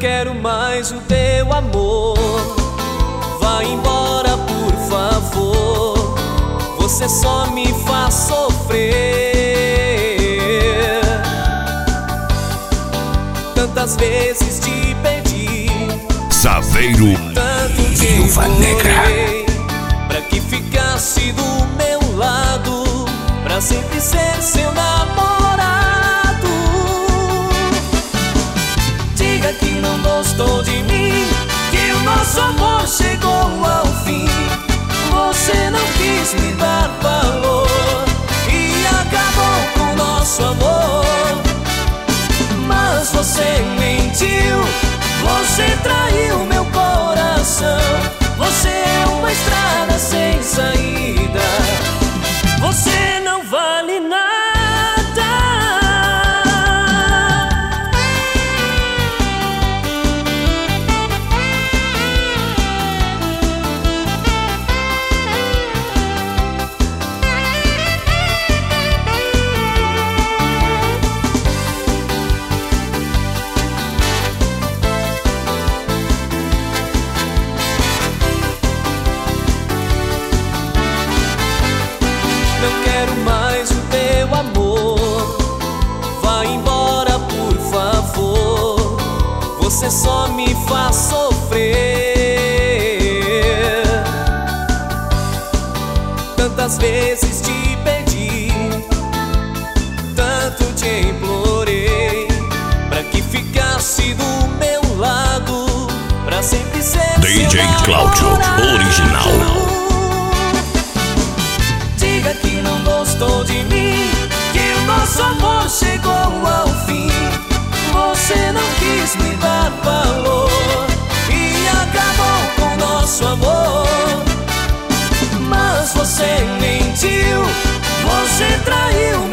quero mais o teu amor. Vai embora, por favor. Você só me faz sofrer. Tantas vezes te pedi, Saveiro, tanto te Viúva Negra, pra que ficasse do meu lado, pra sempre ser seu namorado. Diga que não gostou de mim, que o nosso amor chegou ao fim. Você não quis me dar valor e acabou com o nosso amor. Mas você mentiu, você traiu meu coração. Você é uma estrada sem saída, você não vale nada. Não quero mais o teu amor. Vai embora, por favor. Você só me faz sofrer. Tantas vezes te pedi, tanto te implorei, pra que ficasse do meu lado, pra sempre ser DJ seu Cláudio, namorado. original. Diga que não gostou de mim, que o nosso amor chegou ao fim. Você não quis me dar valor e acabou com o nosso amor. Mas você mentiu, você traiu